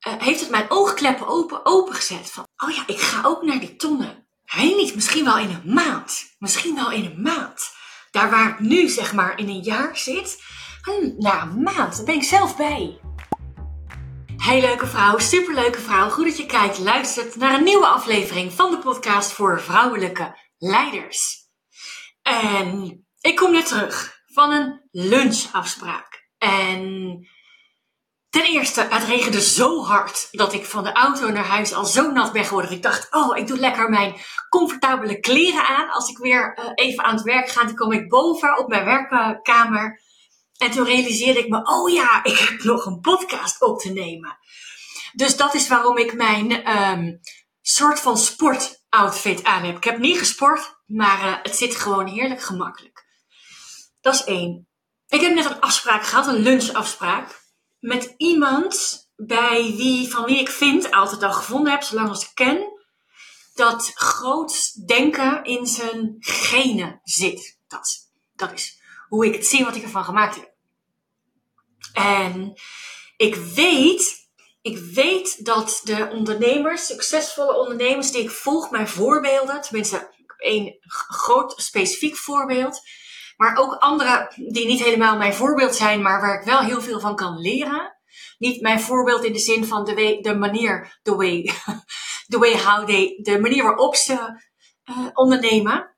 heeft het mijn oogkleppen opengezet. Van, oh ja, ik ga ook naar die tonnen. Hij niet, misschien wel in een maand. Misschien wel in een maand. Daar waar ik nu zeg maar in een jaar zit. Na een maand, daar ben ik zelf bij. Hey leuke vrouw, superleuke vrouw. Goed dat je kijkt, luistert naar een nieuwe aflevering van de podcast voor vrouwelijke leiders. En ik kom net terug van een lunchafspraak. En ten eerste, het regende zo hard dat ik van de auto naar huis al zo nat ben geworden. Ik dacht, ik doe lekker mijn comfortabele kleren aan. Als ik weer even aan het werk ga, dan kom ik boven op mijn werkkamer. En toen realiseerde ik me, ik heb nog een podcast op te nemen. Dus dat is waarom ik mijn soort van sportoutfit aan heb. Ik heb niet gesport, maar het zit gewoon heerlijk gemakkelijk. Dat is 1. Ik heb net een afspraak gehad, een lunchafspraak. Met iemand van wie ik vind, altijd al gevonden heb, zolang als ik ken, dat groot denken in zijn genen zit. Dat is hoe ik het zie, wat ik ervan gemaakt heb. En ik weet dat de ondernemers, succesvolle ondernemers die ik volg, mijn voorbeelden, tenminste, ik heb 1 groot specifiek voorbeeld, maar ook andere die niet helemaal mijn voorbeeld zijn, maar waar ik wel heel veel van kan leren. Niet mijn voorbeeld in de zin van de manier waarop ze ondernemen.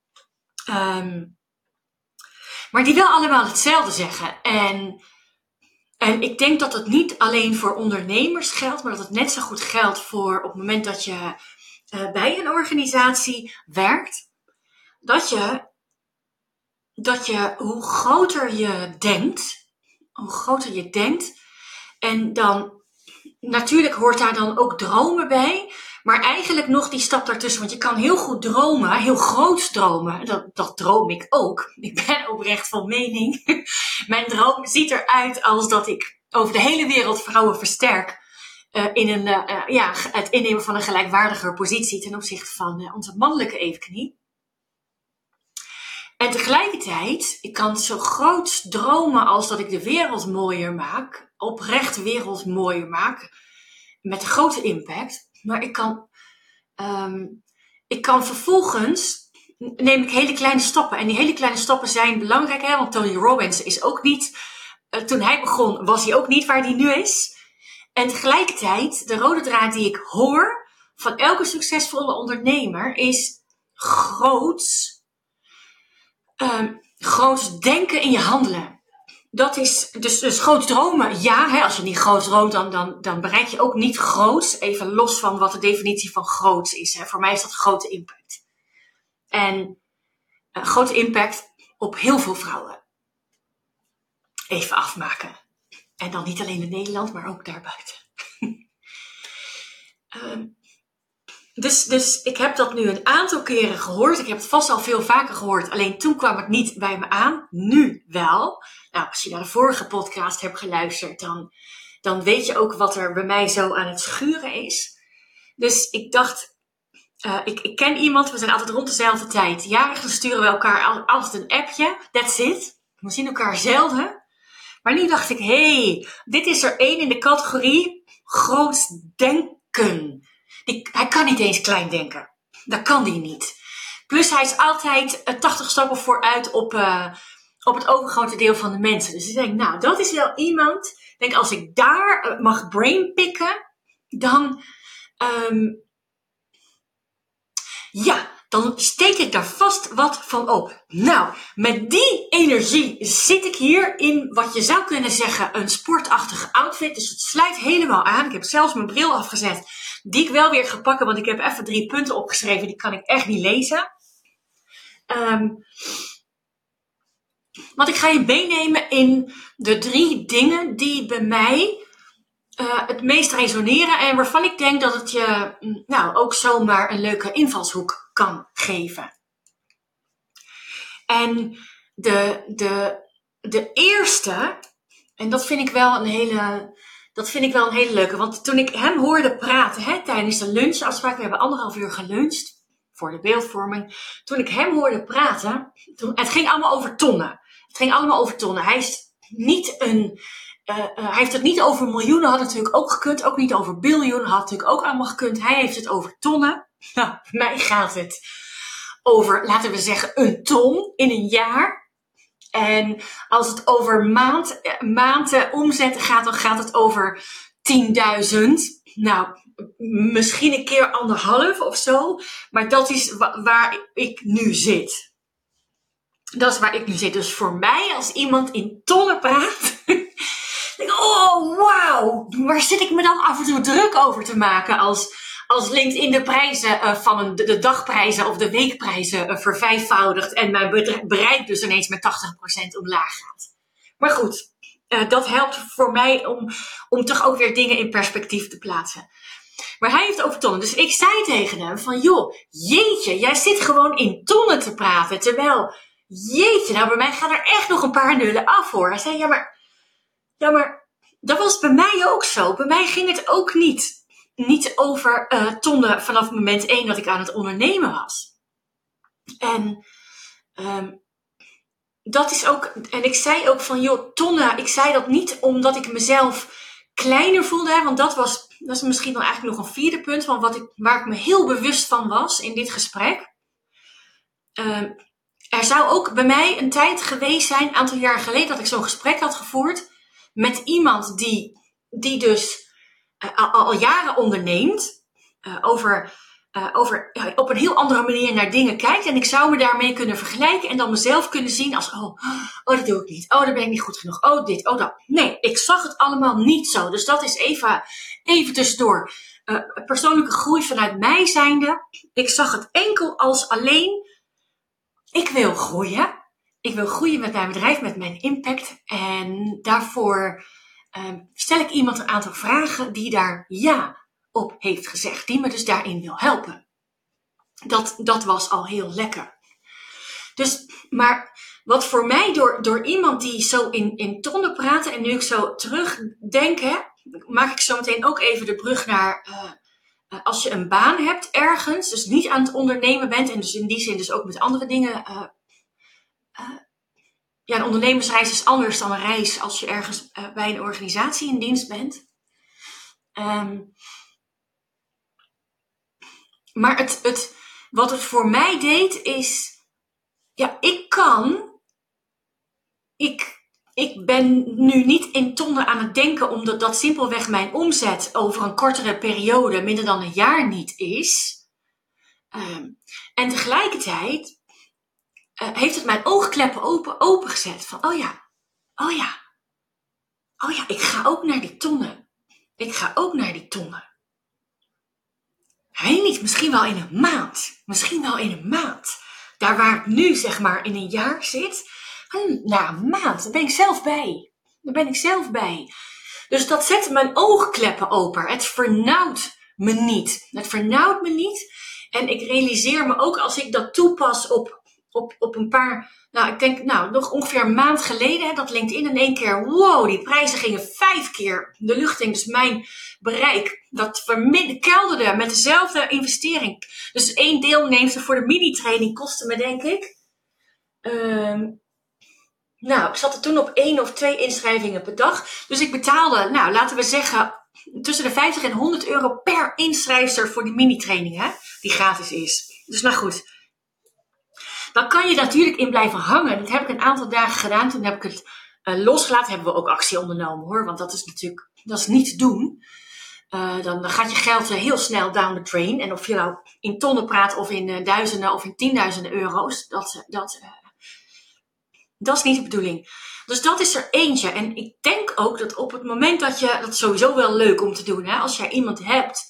Maar die wel allemaal hetzelfde zeggen. En ik denk dat het niet alleen voor ondernemers geldt, maar dat het net zo goed geldt voor op het moment dat je bij een organisatie werkt. Dat je hoe groter je denkt, en dan natuurlijk hoort daar dan ook dromen bij, maar eigenlijk nog die stap daartussen, want je kan heel goed dromen, heel groot dromen, dat droom ik ook. Ik ben oprecht van mening. Mijn droom ziet eruit als dat ik over de hele wereld vrouwen versterk in het innemen van een gelijkwaardiger positie ten opzichte van onze mannelijke evenknie. En tegelijkertijd, ik kan zo groot dromen als dat ik de wereld mooier maak, oprecht de wereld mooier maak, met een grote impact. Maar ik kan vervolgens, neem ik hele kleine stappen. En die hele kleine stappen zijn belangrijk, want Tony Robbins is ook niet, toen hij begon, was hij ook niet waar hij nu is. En tegelijkertijd, de rode draad die ik hoor van elke succesvolle ondernemer is groots denken in je handelen. Dat is dus groot dromen. Ja, als je niet groot droomt, dan bereik je ook niet groots. Even los van wat de definitie van groots is. Voor mij is dat grote impact. En grote impact op heel veel vrouwen. Even afmaken. En dan niet alleen in Nederland, maar ook daarbuiten. Dus ik heb dat nu een aantal keren gehoord. Ik heb het vast al veel vaker gehoord. Alleen toen kwam het niet bij me aan. Nu wel. Nou, als je naar de vorige podcast hebt geluisterd, dan weet je ook wat er bij mij zo aan het schuren is. Dus ik dacht, ik ken iemand. We zijn altijd rond dezelfde tijd. Jarigen sturen we elkaar altijd een appje. That's it. We zien elkaar zelden. Maar nu dacht ik, dit is er 1 in de categorie groots denken. Hij kan niet eens klein denken. Dat kan hij niet. Plus hij is altijd 80 stappen vooruit op het overgrote deel van de mensen. Dus ik denk, dat is wel iemand. Ik denk, als ik daar mag brainpicken, dan steek ik daar vast wat van op. Nou, met die energie zit ik hier in wat je zou kunnen zeggen een sportachtige outfit. Dus het sluit helemaal aan. Ik heb zelfs mijn bril afgezet, die ik wel weer ga pakken, want ik heb even 3 punten opgeschreven. Die kan ik echt niet lezen. Want ik ga je meenemen in de 3 dingen die bij mij het meest resoneren. En waarvan ik denk dat het je ook zomaar een leuke invalshoek kan geven. En de eerste, en dat vind ik wel een hele leuke. Want toen ik hem hoorde praten tijdens de lunchafspraak, we hebben 1,5 uur geluncht voor de beeldvorming. Toen ik hem hoorde praten, het ging allemaal over tonnen. Hij is niet hij heeft het niet over miljoenen, had natuurlijk ook gekund. Ook niet over biljoenen, had natuurlijk ook allemaal gekund. Hij heeft het over tonnen. Nou, bij mij gaat het over, laten we zeggen, een ton in een jaar. En als het over maanden omzetten gaat, dan gaat het over 10.000. Nou, misschien een keer 1,5 of zo. Maar dat is waar ik nu zit. Dat is waar ik nu zit. Dus voor mij, als iemand in tonnen praat, denk ik, oh wauw, waar zit ik me dan af en toe druk over te maken als LinkedIn de prijzen van de dagprijzen of de weekprijzen vervijfvoudigt en mijn bereik dus ineens met 80% omlaag gaat. Maar goed, dat helpt voor mij om toch ook weer dingen in perspectief te plaatsen. Maar hij heeft over tonnen. Dus ik zei tegen hem van, joh, jeetje, jij zit gewoon in tonnen te praten. Terwijl, jeetje, nou bij mij gaan er echt nog een paar nullen af hoor. Hij zei, ja maar dat was bij mij ook zo. Bij mij ging het ook niet over tonnen vanaf moment 1 dat ik aan het ondernemen was. En dat is ook, en ik zei ook van, joh, tonnen, ik zei dat niet omdat ik mezelf kleiner voelde, hè, want dat is misschien dan eigenlijk nog een vierde punt van waar ik me heel bewust van was in dit gesprek. Er zou ook bij mij een tijd geweest zijn, een aantal jaar geleden, dat ik zo'n gesprek had gevoerd met iemand die dus al jaren onderneemt, op een heel andere manier naar dingen kijkt. En ik zou me daarmee kunnen vergelijken en dan mezelf kunnen zien als, oh, dat doe ik niet. Oh, daar ben ik niet goed genoeg. Oh, dit, oh, dat. Nee, ik zag het allemaal niet zo. Dus dat is even tussendoor. Persoonlijke groei vanuit mij zijnde. Ik zag het enkel als alleen, ik wil groeien. Ik wil groeien met mijn bedrijf, met mijn impact. En daarvoor stel ik iemand een aantal vragen die daar ja op heeft gezegd. Die me dus daarin wil helpen. Dat was al heel lekker. Dus, maar wat voor mij door iemand die zo in tonnen praten. En nu ik zo terugdenk, maak ik zo meteen ook even de brug naar als je een baan hebt ergens. Dus niet aan het ondernemen bent. En dus in die zin dus ook met andere dingen. Een ondernemersreis is anders dan een reis als je ergens bij een organisatie in dienst bent. Maar wat het voor mij deed is, ja, ik ben nu niet in tonnen aan het denken omdat dat simpelweg mijn omzet over een kortere periode, minder dan een jaar niet is. En tegelijkertijd heeft het mijn oogkleppen opengezet van, oh ja, ik ga ook naar die tonnen. Ik ga ook naar die tonnen. Hij niet, misschien wel in een maand. Misschien wel in een maand. Daar waar ik nu zeg maar in een jaar zit. Na een maand, daar ben ik zelf bij. Dus dat zet mijn oogkleppen open. Het vernauwt me niet. En ik realiseer me ook als ik dat toepas op een paar, ik denk nog ongeveer een maand geleden, dat LinkedIn in één keer, wow, die prijzen gingen 5 keer de lucht in. Dus mijn bereik, dat kelderde met dezelfde investering. Dus 1 deelnemster voor de mini-training kostte me, denk ik, ik zat er toen op 1 of 2 inschrijvingen per dag. Dus ik betaalde, laten we zeggen, tussen de 50 en 100 euro per inschrijfster voor die mini-training, die gratis is. Dus goed. Dan kan je natuurlijk in blijven hangen. Dat heb ik een aantal dagen gedaan. Toen heb ik het losgelaten. Hebben we ook actie ondernomen hoor. Want dat is niet te doen. Dan gaat je geld heel snel down the drain. En of je nou in tonnen praat of in duizenden of in 10.000 euro's. Dat is niet de bedoeling. Dus dat is er eentje. En ik denk ook dat op het moment dat is sowieso wel leuk om te doen. Als jij iemand hebt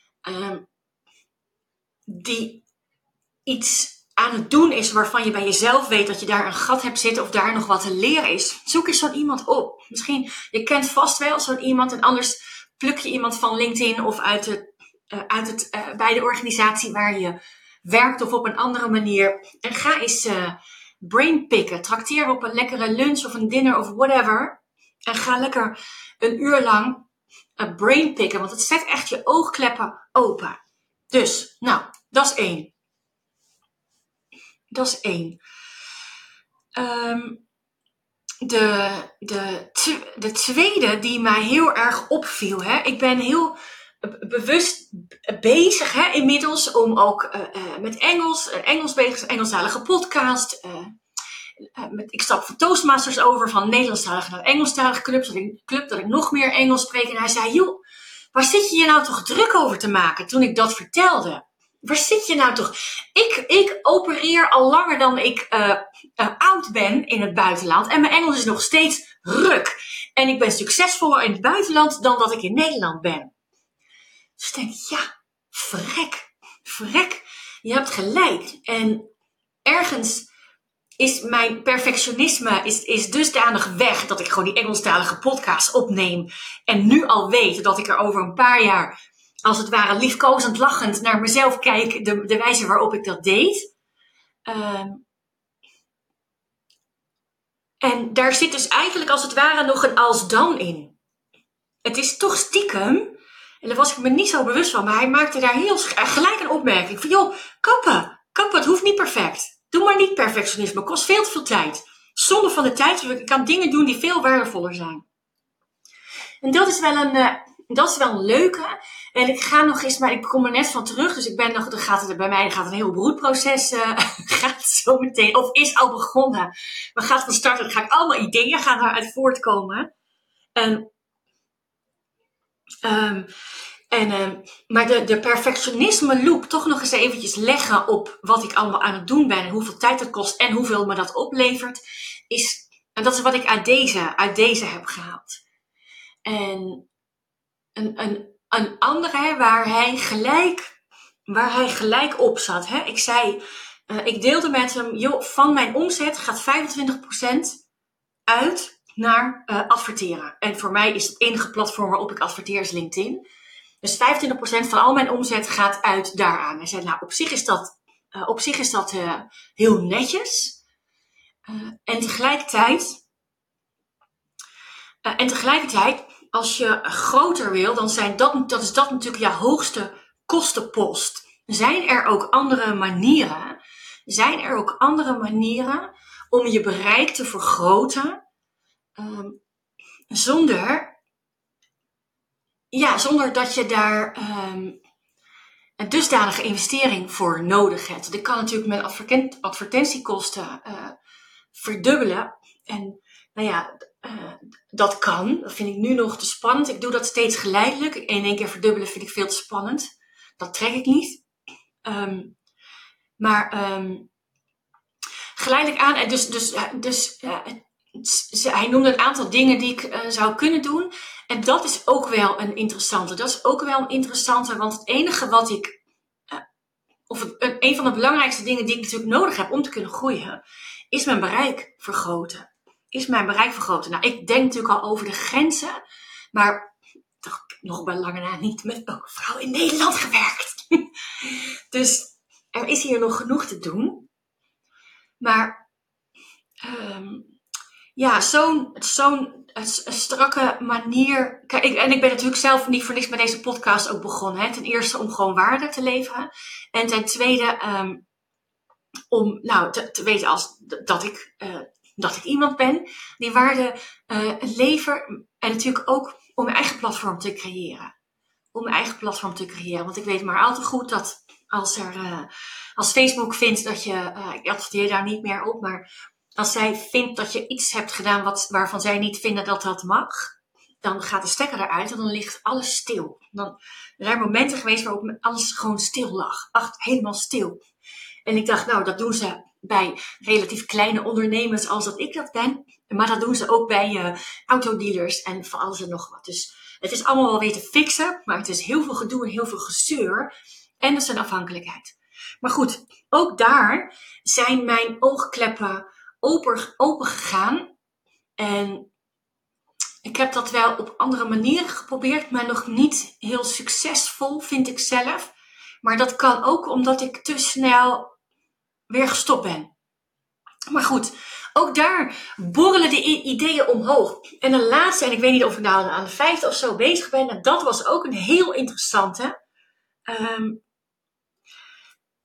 die iets aan het doen is waarvan je bij jezelf weet dat je daar een gat hebt zitten of daar nog wat te leren is. Zoek eens zo'n iemand op. Misschien, je kent vast wel zo'n iemand en anders pluk je iemand van LinkedIn of bij de organisatie waar je werkt of op een andere manier. En ga eens brainpicken. Trakteer op een lekkere lunch of een dinner of whatever. En ga lekker een uur lang brainpicken, want het zet echt je oogkleppen open. Dus, dat is 1. Dat is 1. de tweede die mij heel erg opviel. Hè? Ik ben heel bewust bezig inmiddels om ook met Engels bezig, Engelstalige podcast. Ik stap van Toastmasters over van Nederlandstalig naar Engelstalige club, dat ik nog meer Engels spreek. En hij zei, joh, waar zit je nou toch druk over te maken toen ik dat vertelde? Waar zit je nou toch? Ik opereer al langer dan ik oud ben in het buitenland. En mijn Engels is nog steeds ruk. En ik ben succesvoller in het buitenland dan dat ik in Nederland ben. Dus ik denk, ja, verrek. Je hebt gelijk. En ergens is mijn perfectionisme is dusdanig weg dat ik gewoon die Engelstalige podcast opneem. En nu al weet dat ik er over een paar jaar, als het ware liefkozend lachend, naar mezelf kijk, de wijze waarop ik dat deed. En daar zit dus eigenlijk als het ware nog een als dan in. Het is toch stiekem, en daar was ik me niet zo bewust van, maar hij maakte daar heel gelijk een opmerking van, joh, kappen, het hoeft niet perfect. Doe maar niet perfectionisme, kost veel te veel tijd. Zonde van de tijd, ik kan dingen doen die veel waardevoller zijn. En dat is wel een leuke. En ik ga nog eens, maar ik kom er net van terug. Dus bij mij gaat een heel broedproces gaat zo meteen, of is al begonnen. Maar gaat van start, dan ga ik allemaal ideeën gaan daaruit voortkomen. Maar de perfectionisme loop toch nog eens eventjes leggen op wat ik allemaal aan het doen ben en hoeveel tijd het kost en hoeveel me dat oplevert, en dat is wat ik uit deze heb gehaald. En een andere waar hij gelijk op zat. Hè? Ik deelde met hem, joh, van mijn omzet gaat 25% uit naar adverteren. En voor mij is het enige platform waarop ik adverteer is LinkedIn. Dus 25% van al mijn omzet gaat uit daaraan. Hij zei, nou, op zich is dat heel netjes. En tegelijkertijd, als je groter wil, dan is dat natuurlijk je hoogste kostenpost. Zijn er ook andere manieren om je bereik te vergroten, zonder dat je daar een dusdanige investering voor nodig hebt? Want ik kan natuurlijk mijn advertentiekosten verdubbelen. En dat kan. Dat vind ik nu nog te spannend. Ik doe dat steeds geleidelijk. In één keer verdubbelen vind ik veel te spannend. Dat trek ik niet. Geleidelijk aan. En hij noemde een aantal dingen die ik zou kunnen doen. En dat is ook wel een interessante. Want het enige wat ik... een van de belangrijkste dingen die ik natuurlijk nodig heb om te kunnen groeien, is mijn bereik vergroten. Nou, ik denk natuurlijk al over de grenzen. Maar toch nog bij lange na niet met een vrouw in Nederland gewerkt. Dus er is hier nog genoeg te doen. Maar zo'n strakke manier. Kijk, ik ben natuurlijk zelf niet voor niks met deze podcast ook begonnen. Hè. Ten eerste om gewoon waarde te leveren. En ten tweede om te weten dat ik iemand ben die waarde levert. En natuurlijk ook om mijn eigen platform te creëren. Want ik weet maar al te goed dat als Facebook vindt dat je, ik adverteer daar niet meer op, maar als zij vindt dat je iets hebt gedaan waarvan zij niet vinden dat dat mag, dan gaat de stekker eruit en dan ligt alles stil. Er zijn momenten geweest waarop alles gewoon stil lag. Helemaal stil. En ik dacht, nou, dat doen ze bij relatief kleine ondernemers als dat ik dat ben. Maar dat doen ze ook bij autodealers en van alles en nog wat. Dus het is allemaal wel weer te fixen, maar het is heel veel gedoe en heel veel gezeur. En dat is een afhankelijkheid. Maar goed, ook daar zijn mijn oogkleppen open gegaan. En ik heb dat wel op andere manieren geprobeerd, maar nog niet heel succesvol, vind ik zelf. Maar dat kan ook omdat ik te snel weer gestopt ben. Maar goed, ook daar borrelen de ideeën omhoog. En de laatste, en ik weet niet of ik nou aan de 5e of zo bezig ben, en dat was ook een heel interessante.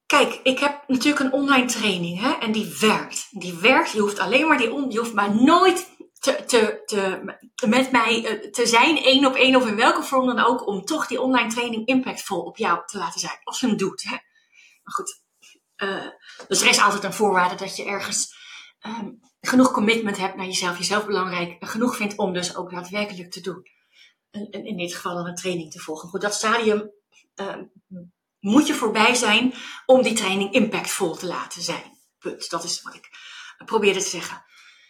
kijk, ik heb natuurlijk een online training, hè, en die werkt. Die werkt, je hoeft alleen maar je hoeft maar nooit met mij te zijn, 1-op-1 of in welke vorm dan ook, om toch die online training impactvol op jou te laten zijn, als je hem doet. Hè. Maar goed, dus er is altijd een voorwaarde dat je ergens genoeg commitment hebt naar jezelf belangrijk, genoeg vindt om dus ook daadwerkelijk te doen. In dit geval dan een training te volgen. Goed, dat stadium moet je voorbij zijn om die training impactvol te laten zijn. Punt. Dat is wat ik probeerde te zeggen.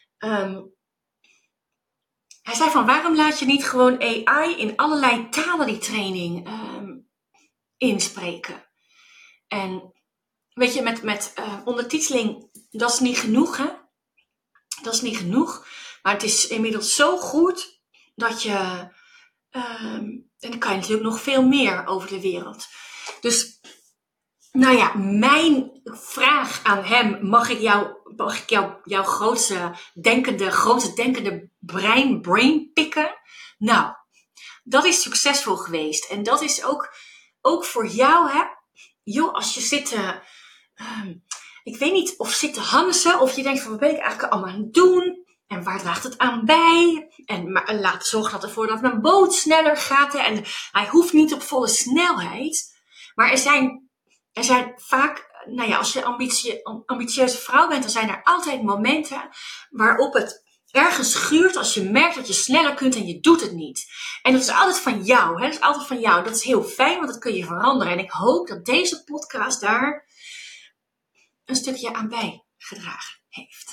Hij zei van, waarom laat je niet gewoon AI in allerlei talen die training inspreken? En weet je, met ondertiteling, dat is niet genoeg, hè? Dat is niet genoeg. Maar het is inmiddels zo goed dat je... en dan kan je natuurlijk nog veel meer over de wereld. Dus, nou ja, mijn vraag aan hem, mag ik jouw grote denkende brain pikken? Nou, dat is succesvol geweest. En dat is ook voor jou, hè. Joh, als je zit ik weet niet, of zit te hansen, of je denkt van, wat ben ik eigenlijk allemaal aan het doen? En waar draagt het aan bij? Maar laat zorgen ervoor dat mijn boot sneller gaat. Hè? En hij hoeft niet op volle snelheid. Maar er zijn vaak, nou ja, als je ambitieuze vrouw bent, dan zijn er altijd momenten waarop het ergens schuurt als je merkt dat je sneller kunt en je doet het niet. En dat is altijd van jou. Hè? Dat is altijd van jou. Dat is heel fijn, want dat kun je veranderen. En ik hoop dat deze podcast daar een stukje aan bijgedragen heeft.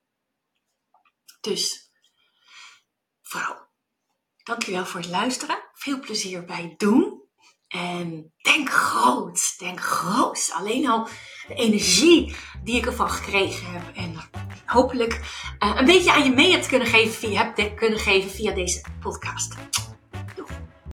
Dus, vrouw, dankjewel voor het luisteren. Veel plezier bij het doen. En denk groot. Denk groot. Alleen al de energie die ik ervan gekregen heb. En hopelijk een beetje aan je mee hebt kunnen geven via deze podcast.